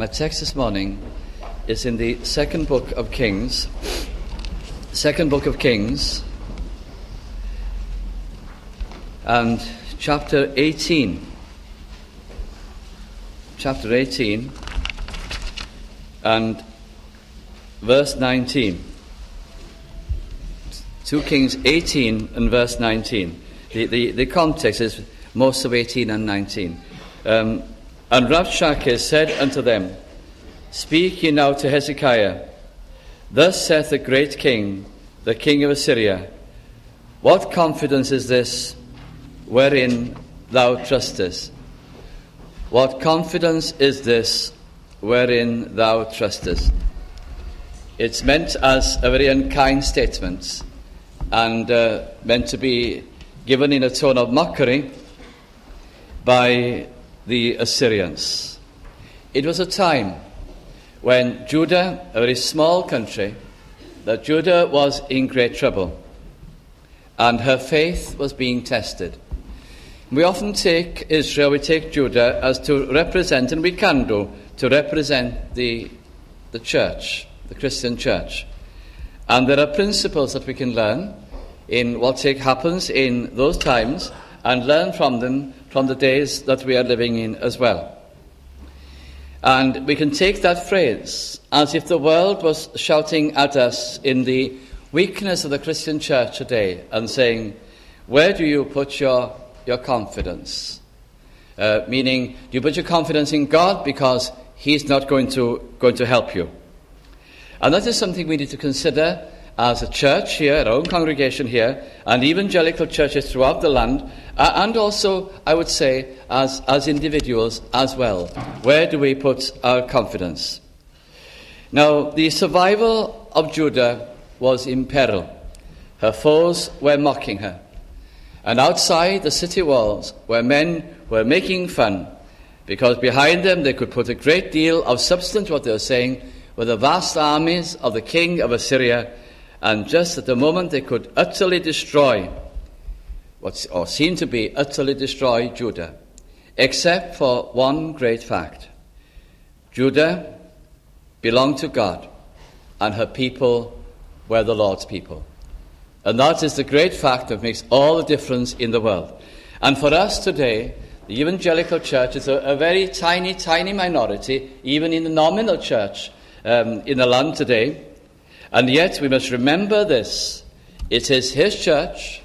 My text this morning is in the second book of Kings. Second book of Kings and chapter 18. Chapter 18 and verse 19. 2 Kings 18 and verse 19. The context is most of 18 and 19. And Rabshakeh said unto them, Speak ye now to Hezekiah. Thus saith the great king, the king of Assyria, What confidence is this wherein thou trustest? What confidence is this wherein thou trustest? It's meant as a very unkind statement and meant to be given in a tone of mockery by the Assyrians. It was a time when Judah, a very small country, that Judah was in great trouble and her faith was being tested. We often take Israel, we take Judah as to represent, and we can do, to represent the church, the Christian church. And there are principles that we can learn in what happens in those times and learn from them from the days that we are living in as well. And we can take that phrase as if the world was shouting at us in the weakness of the Christian church today and saying, where do you put your confidence? Meaning, do you put your confidence in God because He's not going to help you? And that is something we need to consider as a church here, our own congregation here, and evangelical churches throughout the land, and also, I would say, as individuals as well. Where do we put our confidence? Now, the survival of Judah was in peril. Her foes were mocking her. And outside the city walls, where men were making fun, because behind them they could put a great deal of substance to what they were saying, were the vast armies of the king of Assyria, and just at the moment they could utterly destroy, or seem to be utterly destroy Judah, except for one great fact. Judah belonged to God, and her people were the Lord's people. And that is the great fact that makes all the difference in the world. And for us today, the evangelical church is a very tiny, tiny minority, even in the nominal church in the land today. And yet we must remember this. It is His church,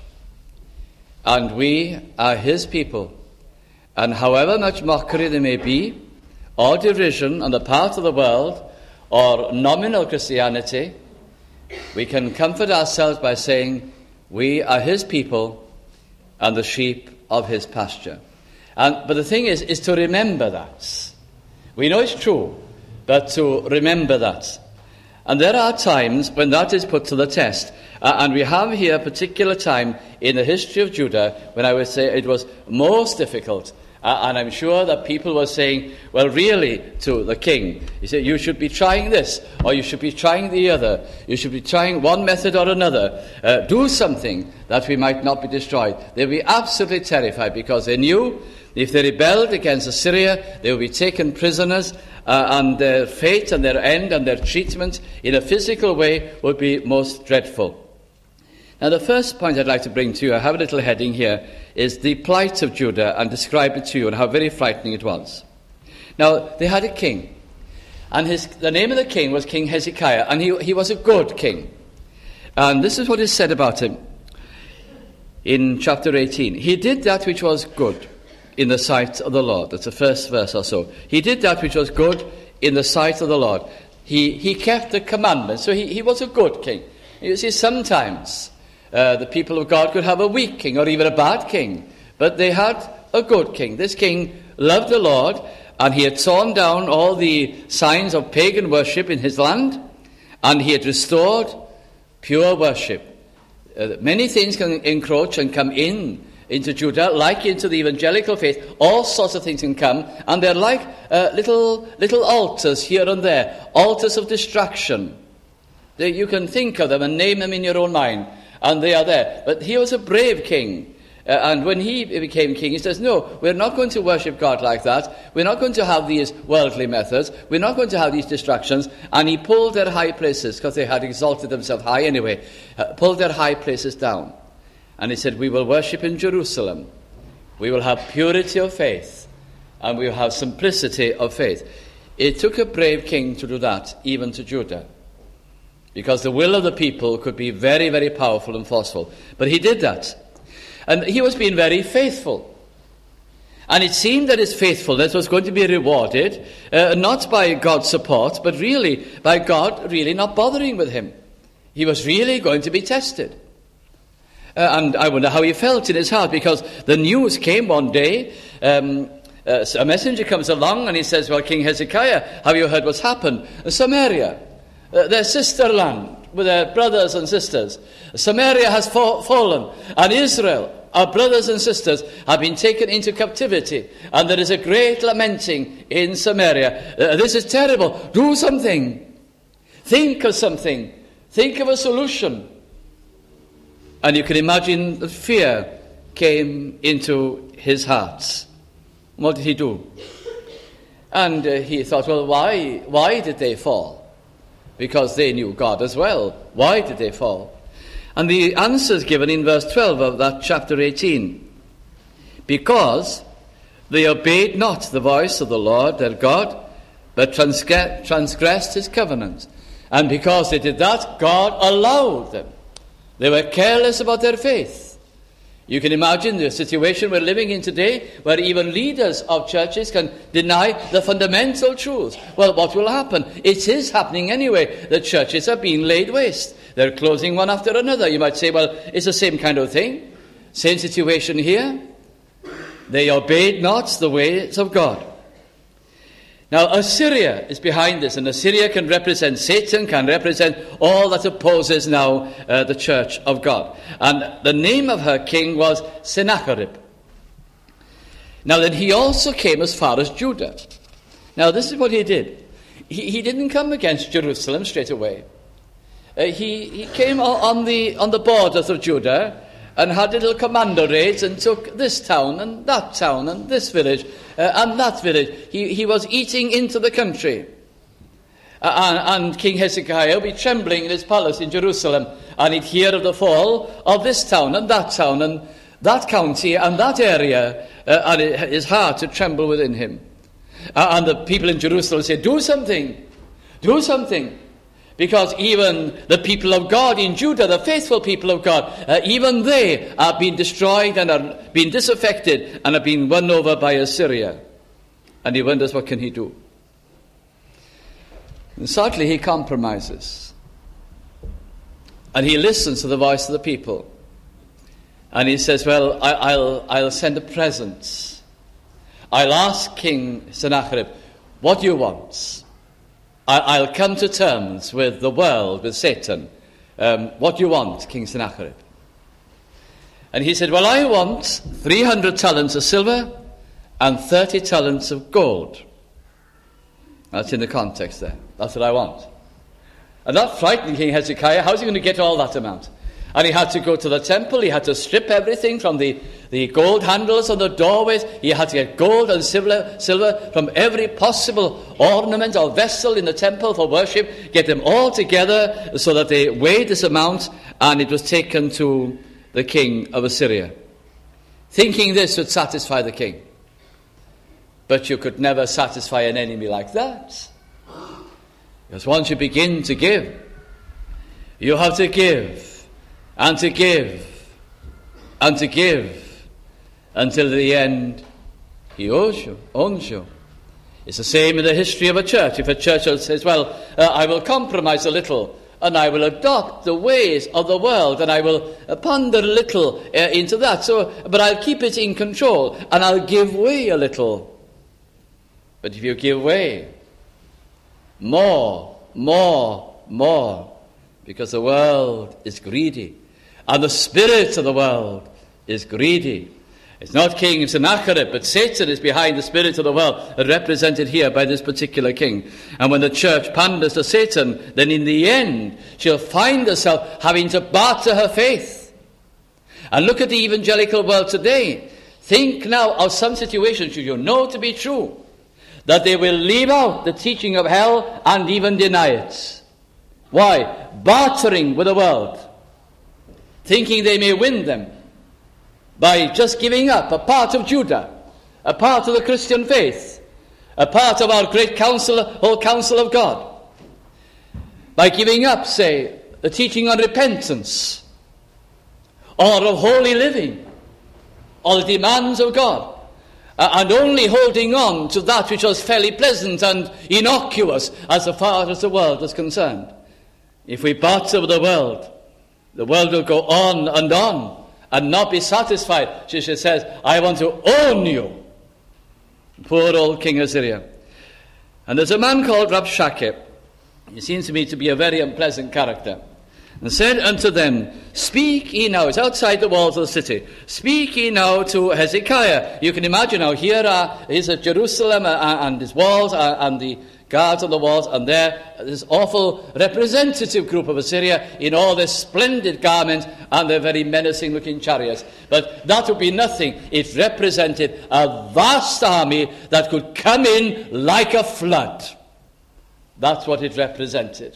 and we are His people. And however much mockery there may be, or derision on the part of the world, or nominal Christianity, we can comfort ourselves by saying, we are His people and the sheep of His pasture. But the thing is to remember that. We know it's true, but to remember that. And there are times when that is put to the test. And we have here a particular time in the history of Judah when I would say it was most difficult. And I'm sure that people were saying, well, really, to the king, he said, you should be trying this, or you should be trying the other. You should be trying one method or another. Do something that we might not be destroyed. They'd be absolutely terrified because they knew if they rebelled against Assyria, they would be taken prisoners, and their fate and their end and their treatment in a physical way would be most dreadful. Now, the first point I'd like to bring to you, I have a little heading here, is the plight of Judah, and describe it to you and how very frightening it was. Now, they had a king, and the name of the king was King Hezekiah, and he was a good king. And this is what is said about him in chapter 18. He did that which was good in the sight of the Lord. That's the first verse or so. He did that which was good in the sight of the Lord. He kept the commandments, so he was a good king. You see, sometimes the people of God could have a weak king or even a bad king, but they had a good king. This king loved the Lord, and he had torn down all the signs of pagan worship in his land, and he had restored pure worship. Many things can encroach and come into Judah, like into the evangelical faith. All sorts of things can come, and they're like little altars here and there, altars of distraction. You can think of them and name them in your own mind, and they are there. But he was a brave king, And when he became king, he says, no, we're not going to worship God like that. We're not going to have these worldly methods. We're not going to have these distractions. And he pulled their high places, because they had exalted themselves high anyway, pulled their high places down. And he said, we will worship in Jerusalem. We will have purity of faith. And we will have simplicity of faith. It took a brave king to do that, even to Judah. Because the will of the people could be very, very powerful and forceful. But he did that. And he was being very faithful. And it seemed that his faithfulness was going to be rewarded, not by God's support, but really by God really not bothering with him. He was really going to be tested. And I wonder how he felt in his heart, because the news came one day. A messenger comes along and he says, well, King Hezekiah, have you heard what's happened? Samaria, their sister land, with their brothers and sisters. Samaria has fallen, and Israel, our brothers and sisters, have been taken into captivity, and there is a great lamenting in Samaria. This is terrible. Do something. Think of something. Think of a solution. And you can imagine the fear came into his heart. What did he do? And he thought, well, why did they fall? Because they knew God as well. Why did they fall? And the answer is given in verse 12 of that chapter 18. Because they obeyed not the voice of the Lord their God, but transgressed his covenant. And because they did that, God allowed them. They were careless about their faith. You can imagine the situation we're living in today, where even leaders of churches can deny the fundamental truths. Well, what will happen? It is happening anyway. The churches are being laid waste. They're closing one after another. You might say, well, it's the same kind of thing. Same situation here. They obeyed not the ways of God. Now, Assyria is behind this, and Assyria can represent Satan, can represent all that opposes now the church of God. And the name of her king was Sennacherib. Now, then he also came as far as Judah. Now, this is what he did. He didn't come against Jerusalem straight away. He came on the borders of Judah, and had little commando raids and took this town and this village and that village. He was eating into the country. And King Hezekiah would be trembling in his palace in Jerusalem, and he'd hear of the fall of this town and that county and that area, and his heart to tremble within him. And the people in Jerusalem say, do something. Because even the people of God in Judah, the faithful people of God, even they are being destroyed and are being disaffected and are being won over by Assyria. And he wonders, what can he do? And sadly, he compromises. And he listens to the voice of the people. And he says, well, I'll send a present. I'll ask King Sennacherib, what do you want? I'll come to terms with the world, with Satan. What do you want, King Sennacherib? And he said, well, I want 300 talents of silver and 30 talents of gold. That's in the context there. That's what I want. And that frightened King Hezekiah. How's he going to get all that amount? And he had to go to the temple. He had to strip everything from the gold handles on the doorways. He had to get gold and silver from every possible ornament or vessel in the temple for worship, get them all together so that they weighed this amount, and it was taken to the king of Assyria, thinking this would satisfy the king. But you could never satisfy an enemy like that. Because once you begin to give, you have to give. And to give, and to give, until the end he owns you. It's the same in the history of a church. If a church says, well, I will compromise a little, and I will adopt the ways of the world, and I will ponder a little into that, but I'll keep it in control, and I'll give way a little. But if you give way, more, because the world is greedy. And the spirit of the world is greedy. It's not King Sennacherib, but Satan is behind the spirit of the world, represented here by this particular king. And when the church panders to Satan, then in the end, she'll find herself having to barter her faith. And look at the evangelical world today. Think now of some situations you know to be true, that they will leave out the teaching of hell and even deny it. Why? Bartering with the world, thinking they may win them by just giving up a part of Judah, a part of the Christian faith, a part of our great council, whole counsel of God, by giving up, say, the teaching on repentance, or of holy living, or the demands of God, and only holding on to that which was fairly pleasant and innocuous as far as the world was concerned. If we barter with the world will go on and not be satisfied. She says, I want to own you. Poor old King of Syria. And there's a man called Rabshakeh. He seems to me to be a very unpleasant character. And said unto them, speak ye now. It's outside the walls of the city. Speak ye now to Hezekiah. You can imagine now, here is Jerusalem and his walls and the guards on the walls, and there this awful representative group of Assyria in all their splendid garments and their very menacing looking chariots. But that would be nothing. It represented a vast army that could come in like a flood. That's what it represented.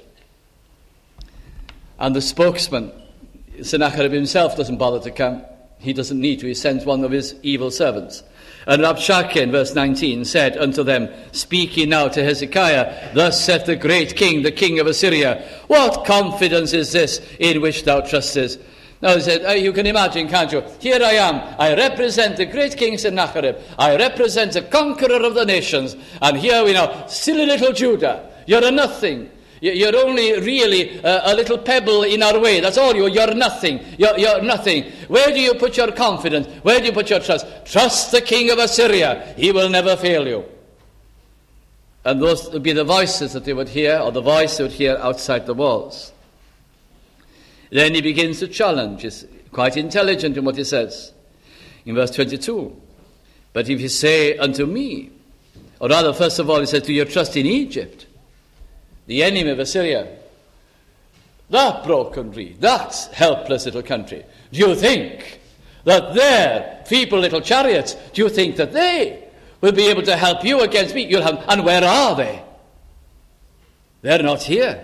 And the spokesman, Sennacherib himself, doesn't bother to come. He doesn't need to. He sends one of his evil servants. And Rabshakeh, in verse 19, said unto them, speak ye now to Hezekiah, thus saith the great king, the king of Assyria, what confidence is this in which thou trustest? Now he said, you can imagine, can't you? Here I am. I represent the great king Sennacherib. I represent the conqueror of the nations. And here we are, silly little Judah. You're a nothing. You're only really a little pebble in our way. That's all you are. You're nothing. You're nothing. Where do you put your confidence? Where do you put your trust? Trust the king of Assyria. He will never fail you. And those would be the voices that they would hear, or the voice they would hear outside the walls. Then he begins to challenge. He's quite intelligent in what he says. In verse 22, but if you say unto me, or rather, first of all, he says, do you trust in Egypt, the enemy of Assyria, that broken reed, that helpless little country? Do you think that their feeble little chariots, do you think that they will be able to help you against me? And where are they? They're not here.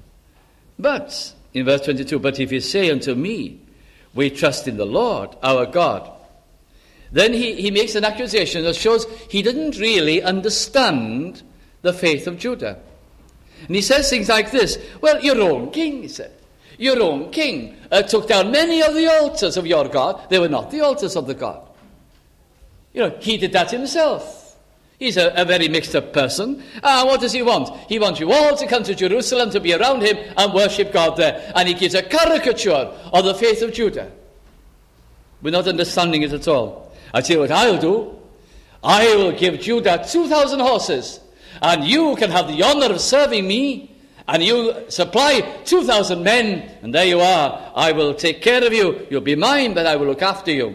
But, in verse 22, but if you say unto me, we trust in the Lord, our God, then he makes an accusation that shows he didn't really understand the faith of Judah. And he says things like this, well, your own king, he said, your own king took down many of the altars of your God. They were not the altars of the God. He did that himself. He's a very mixed up person. What does he want? He wants you all to come to Jerusalem to be around him and worship God there. And he gives a caricature of the faith of Judah. We're not understanding it at all. I tell you what I'll do. I will give Judah 2,000 horses. And you can have the honor of serving me, and you supply 2,000 men, and there you are. I will take care of you. You'll be mine, but I will look after you.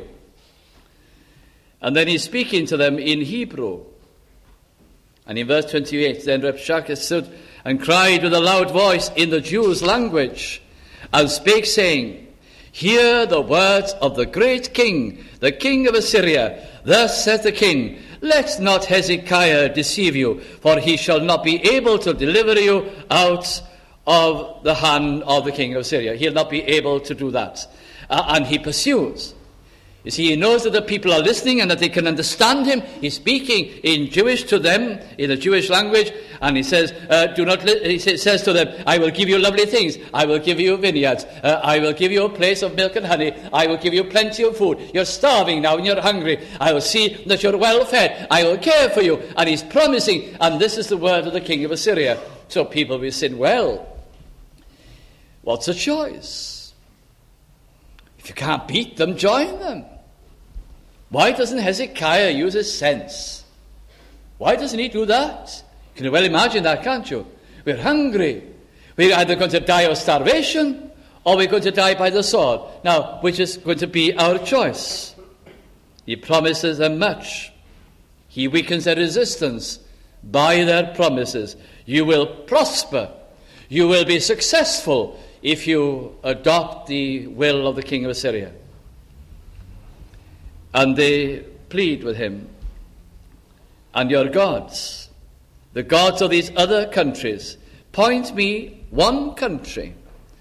And then he's speaking to them in Hebrew. And in verse 28, then Rabshakeh stood and cried with a loud voice in the Jews' language, and spake, saying, hear the words of the great king, the king of Assyria. Thus saith the king, let not Hezekiah deceive you, for he shall not be able to deliver you out of the hand of the king of Assyria. He'll not be able to do that. And he pursues. You see, he knows that the people are listening and that they can understand him. He's speaking in Jewish to them, in the Jewish language, and he says, he says to them, I will give you lovely things. I will give you vineyards. I will give you a place of milk and honey. I will give you plenty of food. You're starving now and you're hungry. I will see that you're well fed. I will care for you. And he's promising, and this is the word of the king of Assyria. So people will say, well, what's the choice? If you can't beat them, join them. Why doesn't Hezekiah use his sense? Why doesn't he do that? You can well imagine that, can't you? We're hungry. We're either going to die of starvation or we're going to die by the sword. Now, which is going to be our choice? He promises them much. He weakens their resistance by their promises. You will prosper. You will be successful if you adopt the will of the king of Assyria. And they plead with him, and your gods, the gods of these other countries, point to me one country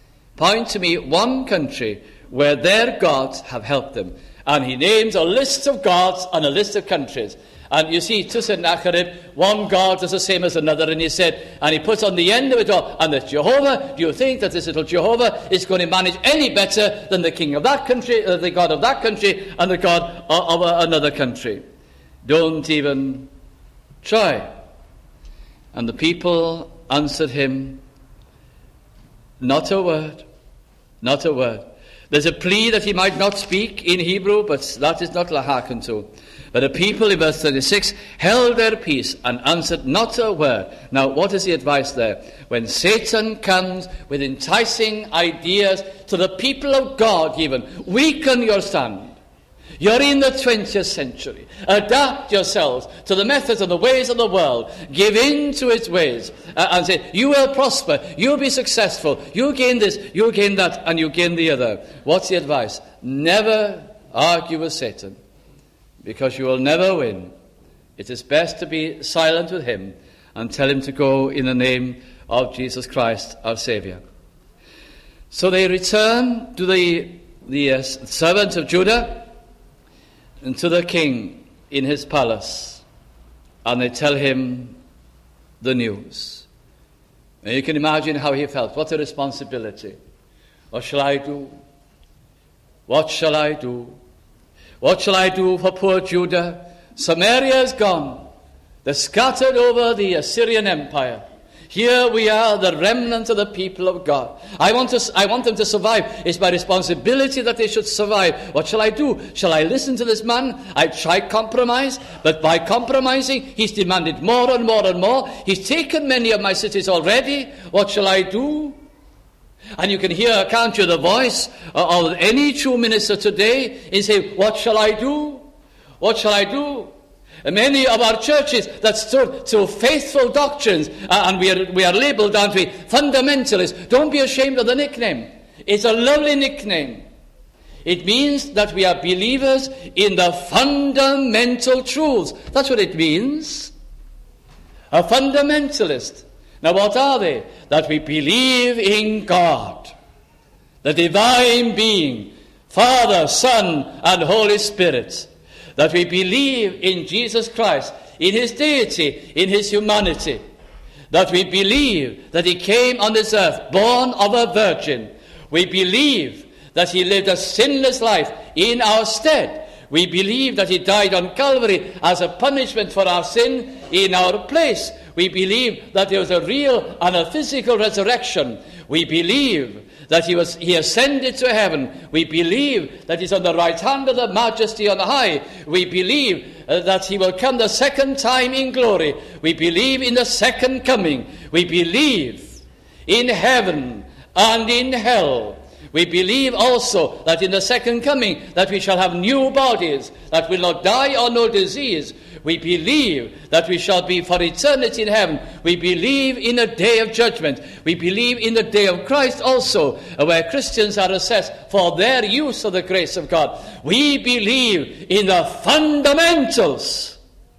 where their gods have helped them. And he names a list of gods and a list of countries. And you see, to Sennacherib, one God is the same as another. And he said, and he puts on the end of it all, and that Jehovah, do you think that this little Jehovah is going to manage any better than the king of that country, the God of that country, and the God of another country? Don't even try. And the people answered him, not a word, not a word. There's a plea that he might not speak in Hebrew, but that is not hearkened to. But the people, in verse 36, held their peace and answered not a word. Now, what is the advice there? When Satan comes with enticing ideas to the people of God even, weaken your stand. You're in the 20th century. Adapt yourselves to the methods and the ways of the world. Give in to its ways. And say, you will prosper. You'll be successful. You gain this, you gain that, and you gain the other. What's the advice? Never argue with Satan, because you will never win. It is best to be silent with him and tell him to go in the name of Jesus Christ, our Saviour. So they return to the servant of Judah and to the king in his palace, and they tell him the news. And you can imagine how he felt. What a responsibility. What shall I do? What shall I do? What shall I do for poor Judah? Samaria is gone. They're scattered over the Assyrian Empire. Here we are, the remnant of the people of God. I want them to survive. It's my responsibility that they should survive. What shall I do? Shall I listen to this man? I tried compromise, but by compromising, he's demanded more and more and more. He's taken many of my cities already. What shall I do? And you can hear, can't you, the voice of any true minister today in saying, what shall I do? What shall I do? And many of our churches that stood to faithful doctrines, and we are labelled, aren't we, fundamentalists. Don't be ashamed of the nickname. It's a lovely nickname. It means that we are believers in the fundamental truths. That's what it means. A fundamentalist. Now what are they? That we believe in God, the divine being, Father, Son, and Holy Spirit. That we believe in Jesus Christ, in his deity, in his humanity. That we believe that he came on this earth, born of a virgin. We believe that he lived a sinless life in our stead. We believe that he died on Calvary as a punishment for our sin in our place. We believe that there was a real and a physical resurrection. We believe that he ascended to heaven. We believe that he's on the right hand of the majesty on high. We believe that he will come the second time in glory. We believe in the second coming. We believe in heaven and in hell. We believe also that in the second coming that we shall have new bodies that will not die or no disease. We believe that we shall be for eternity in heaven. We believe in a day of judgment. We believe in the day of Christ also, where Christians are assessed for their use of the grace of God. We believe in the fundamentals.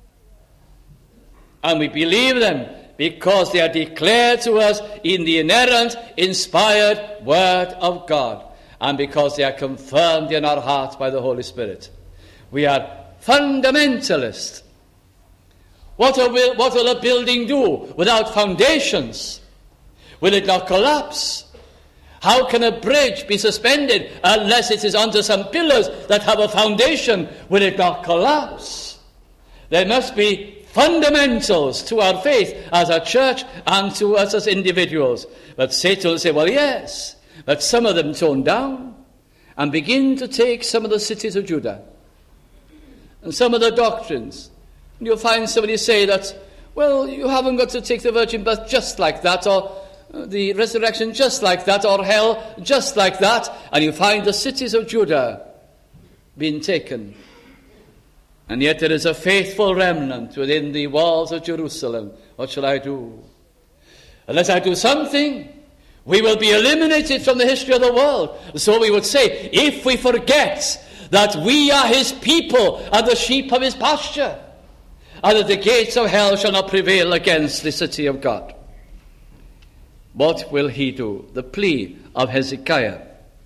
And we believe them because they are declared to us in the inerrant, inspired Word of God, and because they are confirmed in our hearts by the Holy Spirit. We are fundamentalists. What will a building do without foundations? Will it not collapse? How can a bridge be suspended unless it is onto some pillars that have a foundation? Will it not collapse? There must be fundamentals to our faith as a church and to us as individuals. But Satan will say, well, yes, but some of them tone down and begin to take some of the cities of Judah and some of the doctrines. And you'll find somebody say that, well, you haven't got to take the virgin birth just like that, or the resurrection just like that, or hell just like that. And you find the cities of Judah being taken. And yet there is a faithful remnant within the walls of Jerusalem. What shall I do? Unless I do something, we will be eliminated from the history of the world. So we would say, if we forget that we are his people and the sheep of his pasture, and that the gates of hell shall not prevail against the city of God. What will he do? The plea of Hezekiah.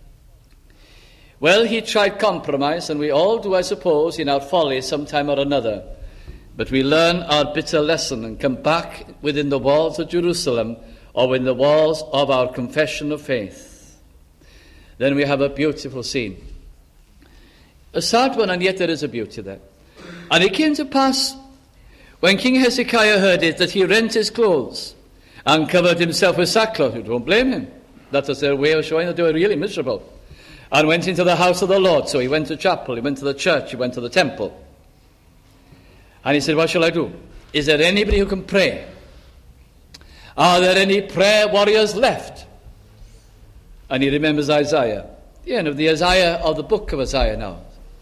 Well, he tried compromise, and we all do, I suppose, in our folly sometime or another. But we learn our bitter lesson and come back within the walls of Jerusalem or within the walls of our confession of faith. Then we have a beautiful scene. A sad one, and yet there is a beauty there. And it came to pass, when King Hezekiah heard it, that he rent his clothes and covered himself with sackcloth. You don't blame him. That was their way of showing that they were really miserable. And went into the house of the Lord. So he went to chapel, he went to the church, he went to the temple. And he said, what shall I do? Is there anybody who can pray? Are there any prayer warriors left? And he remembers Isaiah. The end of the Isaiah, of the book of Isaiah now.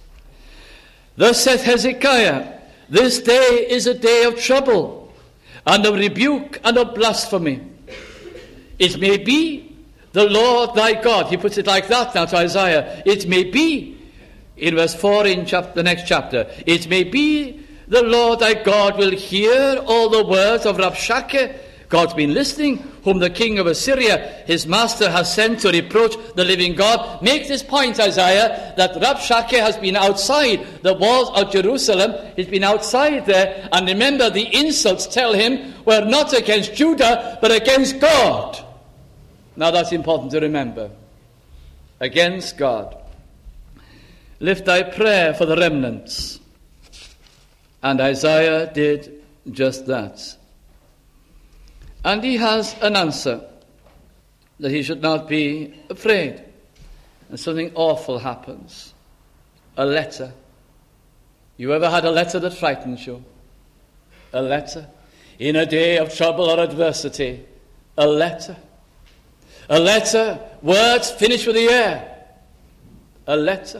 Thus saith Hezekiah, this day is a day of trouble, and of rebuke, and of blasphemy. It may be the Lord thy God, he puts it like that now to Isaiah, it may be, in verse 4 in the next chapter, it may be the Lord thy God will hear all the words of Rabshakeh. God's been listening, whom the king of Assyria, his master, has sent to reproach the living God. Make this point, Isaiah, that Rabshakeh has been outside the walls of Jerusalem. He's been outside there. And remember, the insults, tell him, were not against Judah, but against God. Now that's important to remember. Against God. Lift thy prayer for the remnants. And Isaiah did just that. And he has an answer, that he should not be afraid. And something awful happens. A letter. You ever had a letter that frightens you? A letter. In a day of trouble or adversity. A letter. A letter. Words finish with the air. A letter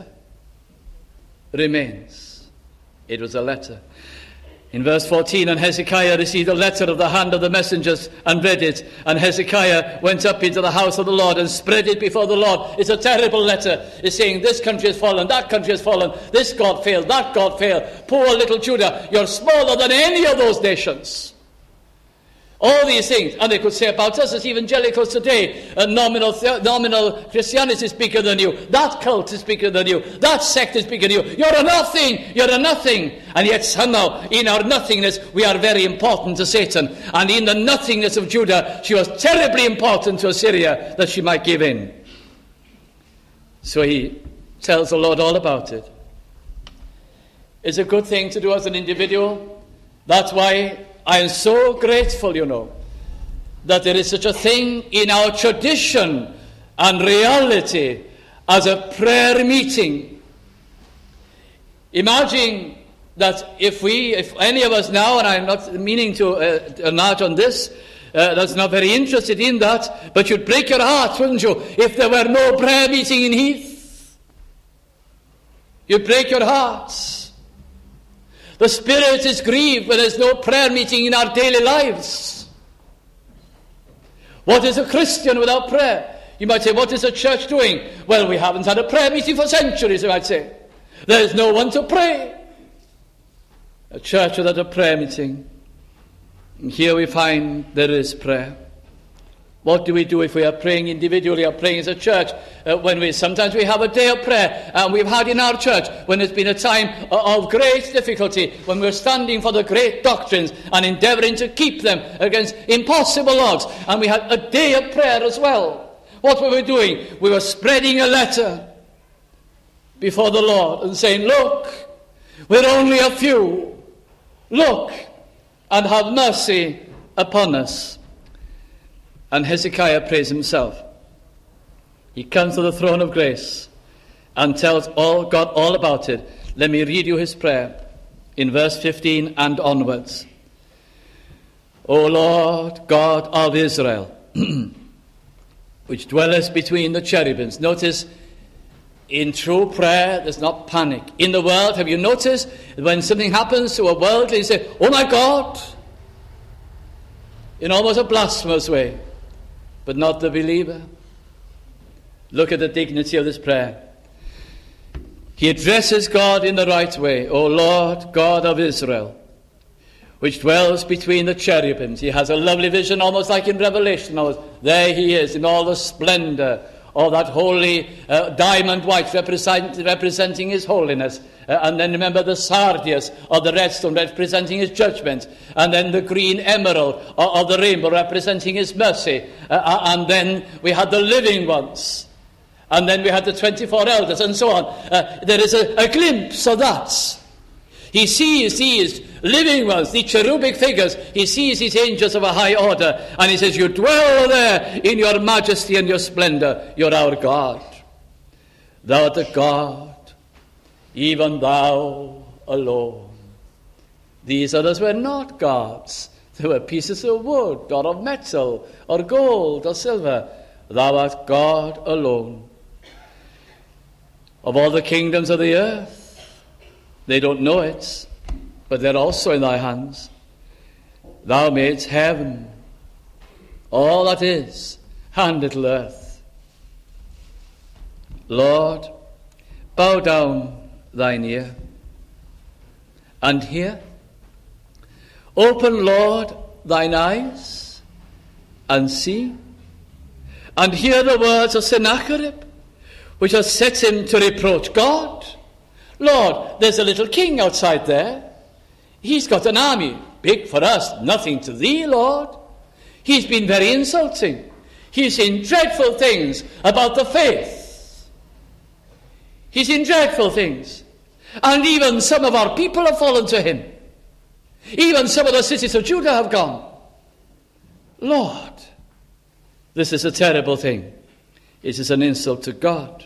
remains. It was a letter. In verse 14, and Hezekiah received a letter of the hand of the messengers and read it. And Hezekiah went up into the house of the Lord and spread it before the Lord. It's a terrible letter. It's saying, this country has fallen, that country has fallen, this God failed, that God failed. Poor little Judah, you're smaller than any of those nations. All these things, and they could say about us as evangelicals today, nominal Christianity is bigger than you, that cult is bigger than you, that sect is bigger than you, you're a nothing, and yet somehow in our nothingness we are very important to Satan, and in the nothingness of Judah she was terribly important to Assyria that she might give in. So he tells the Lord all about it. It's a good thing to do as an individual. That's why I am so grateful, that there is such a thing in our tradition and reality as a prayer meeting. Imagine that if any of us now, and I'm not meaning to enlarge on this, that's not very interested in that, but you'd break your heart, wouldn't you, if there were no prayer meeting in Heath? You'd break your hearts. The Spirit is grieved when there's no prayer meeting in our daily lives. What is a Christian without prayer? You might say, what is the church doing? Well, we haven't had a prayer meeting for centuries, you might say. There is no one to pray. A church without a prayer meeting. And here we find there is prayer. What do we do if we are praying individually or praying as a church? Sometimes we have a day of prayer, and we've had in our church when there's been a time of great difficulty, when we're standing for the great doctrines and endeavouring to keep them against impossible odds. And we had a day of prayer as well. What were we doing? We were spreading a letter before the Lord and saying, look, we're only a few. Look and have mercy upon us. And Hezekiah prays himself. He comes to the throne of grace and tells God all about it. Let me read you his prayer in verse 15 and onwards. O Lord God of Israel, which dwellest between the cherubims. Notice, in true prayer, there's not panic. In the world, have you noticed, when something happens to a worldly, you say, oh my God, in almost a blasphemous way. But not the believer. Look at the dignity of this prayer. he addresses God in the right way. O Lord, God of Israel, which dwells between the cherubims. He has a lovely vision, almost like in Revelation. There he is in all the splendor of that holy diamond white representing his holiness. And then remember the sardius of the red stone representing his judgment. And then the green emerald of the rainbow representing his mercy. And then we had the living ones. And then we had the 24 elders and so on. There is a glimpse of that. He sees these living ones, the cherubic figures. He sees these angels of a high order. And he says, you dwell there in your majesty and your splendor. You're our God. Thou art the God, even thou alone. These others were not gods. They were pieces of wood or of metal or gold or silver. Thou art God alone. Of all the kingdoms of the earth, they don't know it, but they're also in thy hands. Thou madest heaven, all that is, and little earth. Lord, bow down thine ear, and hear. Open, Lord, thine eyes, and see, and hear the words of Sennacherib, which has set him to reproach God. Lord, there's a little king outside there. He's got an army, big for us, nothing to thee, Lord. He's been very insulting. He's seen dreadful things about the faith. He's seen dreadful things. And even some of our people have fallen to him. Even some of the cities of Judah have gone. Lord, this is a terrible thing. It is an insult to God.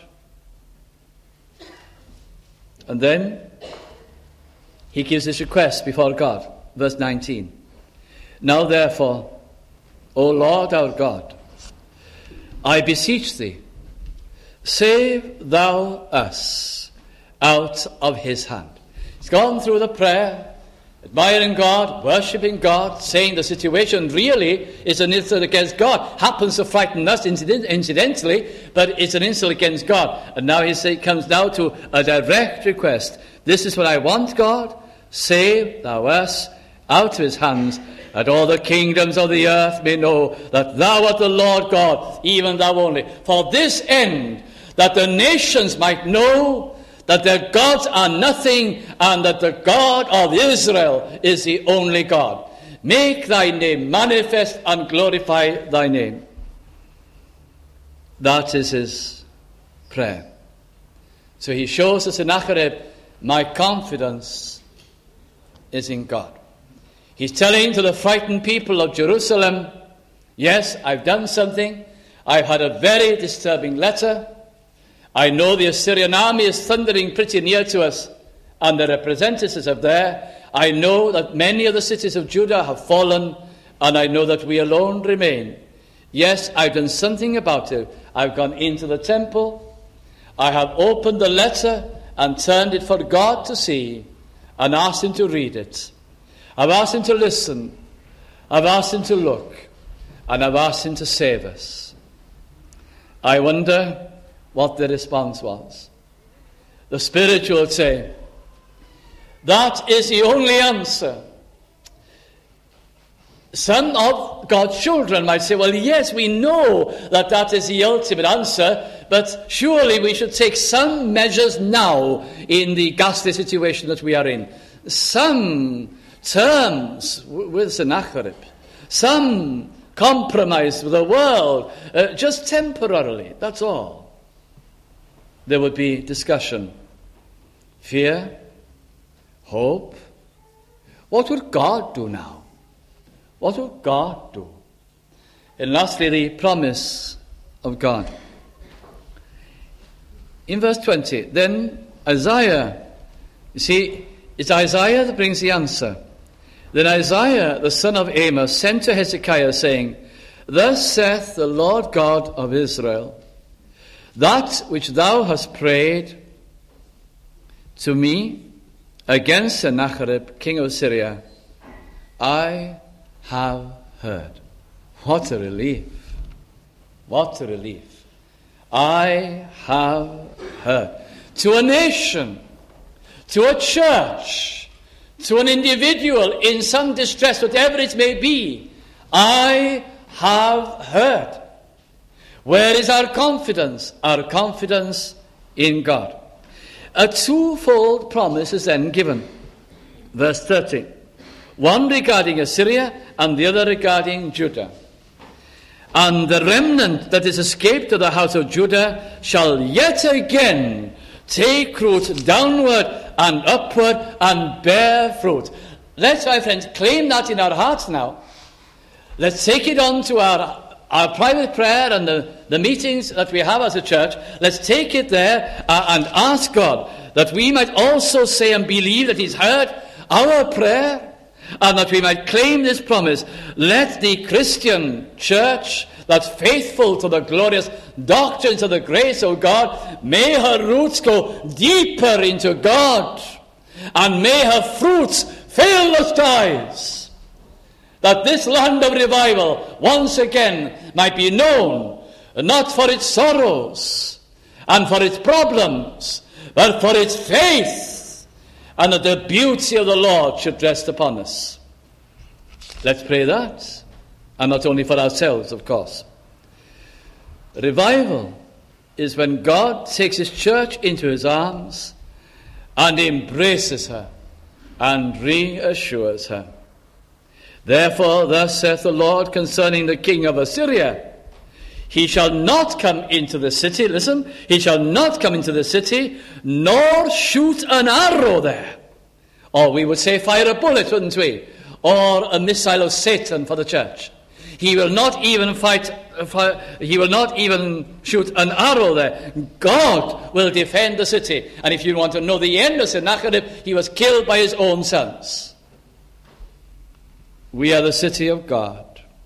And then he gives his request before God. Verse 19. Now therefore, O Lord our God, I beseech thee, save thou us out of his hand. He's gone through the prayer, admiring God, worshipping God, saying the situation really is an insult against God. Happens to frighten us incidentally, but it's an insult against God. And now he comes now to a direct request. This is what I want, God. Save thou us out of his hands, that all the kingdoms of the earth may know that thou art the Lord God, even thou only. For this end, that the nations might know that their gods are nothing, and that the God of Israel is the only God. Make thy name manifest and glorify thy name. That is his prayer. So he shows us in Sennacherib, my confidence is in God. He's telling to the frightened people of Jerusalem, yes, I've done something. I've had a very disturbing letter. I know the Assyrian army is thundering pretty near to us, and the representatives are there. I know that many of the cities of Judah have fallen, and I know that we alone remain. Yes, I've done something about it. I've gone into the temple. I have opened the letter and turned it for God to see, and asked him to read it. I've asked him to listen. I've asked him to look. And I've asked him to save us. I wonder what the response was. The spiritual would say, that is the only answer. Some of God's children might say, well, yes, we know that that is the ultimate answer, but surely we should take some measures now in the ghastly situation that we are in. Some terms with Sennacherib, some compromise with the world, just temporarily, that's all. There would be discussion, fear, hope. What would God do now? What would God do? And lastly, the promise of God. In verse 20, then Isaiah, you see, it's Isaiah that brings the answer. Then Isaiah, the son of Amos, sent to Hezekiah, saying, Thus saith the Lord God of Israel, that which thou hast prayed to me against Sennacherib, king of Syria, I have heard. What a relief. What a relief. I have heard. to a nation, to a church, to an individual in some distress, whatever it may be, I have heard. Where is our confidence? Our confidence in God. A twofold promise is then given. Verse 30. One regarding Assyria and the other regarding Judah. And the remnant that is escaped to the house of Judah shall yet again take root downward and upward and bear fruit. Let's, my friends, claim that in our hearts now. Let's take it on to our private prayer and the meetings that we have as a church. Let's take it there and ask God that we might also say and believe that He's heard our prayer, and that we might claim this promise. Let the Christian church that's faithful to the glorious doctrines of the grace of God, may her roots go deeper into God, and may her fruits fill the skies, that this land of revival once again might be known, not for its sorrows and for its problems, but for its faith, and that the beauty of the Lord should rest upon us. Let's pray that, and not only for ourselves, of course. Revival is when God takes His church into His arms and embraces her and reassures her. Therefore, thus saith the Lord concerning the king of Assyria, he shall not come into the city, listen, he shall not come into the city, nor shoot an arrow there. Or we would say fire a bullet, wouldn't we? Or a missile of Satan for the church. He will not even he will not even shoot an arrow there. God will defend the city. And if you want to know the end of Sennacherib, he was killed by his own sons. We are the city of God.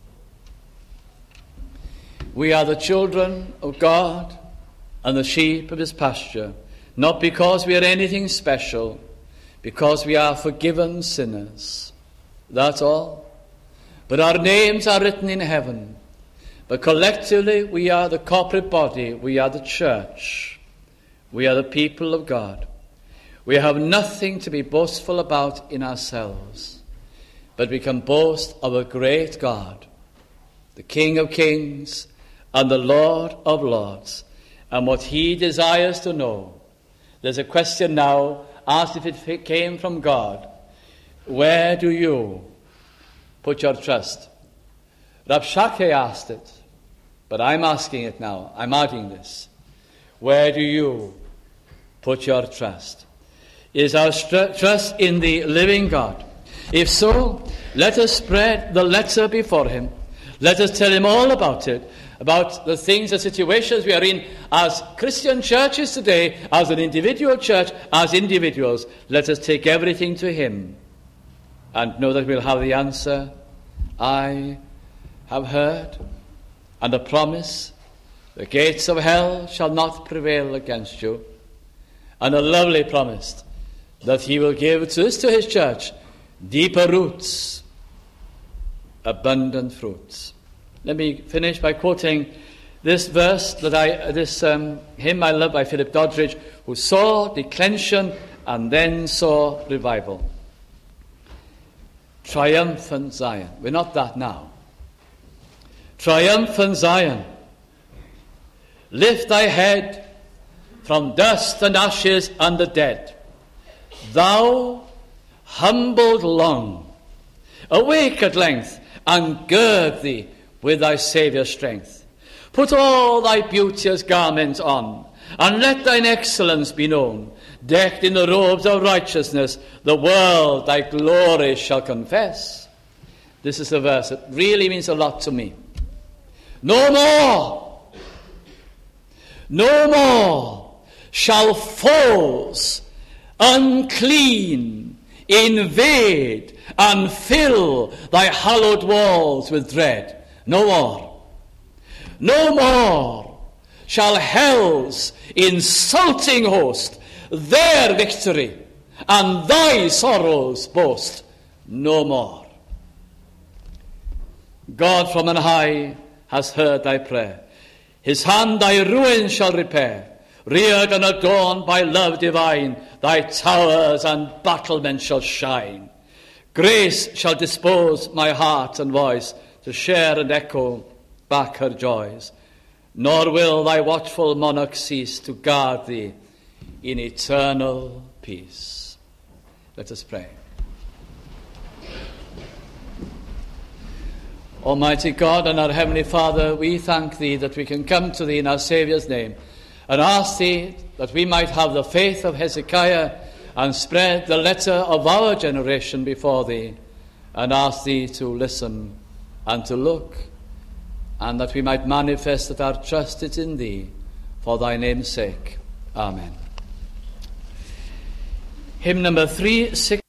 We are the children of God and the sheep of His pasture, not because we are anything special, because we are forgiven sinners. That's all. But our names are written in heaven. But collectively, we are the corporate body. We are the church. We are the people of God. We have nothing to be boastful about in ourselves, but we can boast of a great God, the King of kings and the Lord of lords, and what He desires to know. There's a question now asked if it came from God. Where do you put your trust? Rabshakeh asked it, but I'm asking it now. I'm adding this. Where do you put your trust? Is our trust in the living God? If so, let us spread the letter before Him. Let us tell Him all about it, about the things, the situations we are in as Christian churches today, as an individual church, as individuals. Let us take everything to Him and know that we'll have the answer. I have heard, and a promise, the gates of hell shall not prevail against you, and a lovely promise that He will give to us, to His church, deeper roots, abundant fruits. Let me finish by quoting this verse this hymn I love by Philip Doddridge, who saw declension and then saw revival. Triumphant Zion. We're not that now. Triumphant Zion, lift thy head from dust and ashes and the dead. Thou, humbled long, awake at length and gird thee with thy Saviour's strength. Put all thy beauteous garments on, and let thine excellence be known. Decked in the robes of righteousness, the world thy glory shall confess. This is a verse that really means a lot to me. No more shall foes unclean invade and fill thy hallowed walls with dread. No more shall hell's insulting host their victory and thy sorrows boast. No more. God from on high has heard thy prayer. His hand thy ruin shall repair. reared and adorned by love divine, thy towers and battlements shall shine. Grace shall dispose my heart and voice to share and echo back her joys. Nor will thy watchful monarch cease to guard thee in eternal peace. Let us pray. Almighty God and our Heavenly Father, we thank thee that we can come to thee in our Saviour's name and ask thee that we might have the faith of Hezekiah and spread the letter of our generation before thee, and ask thee to listen and to look, and that we might manifest that our trust is in thee, for thy name's sake. Amen. Hymn number 360.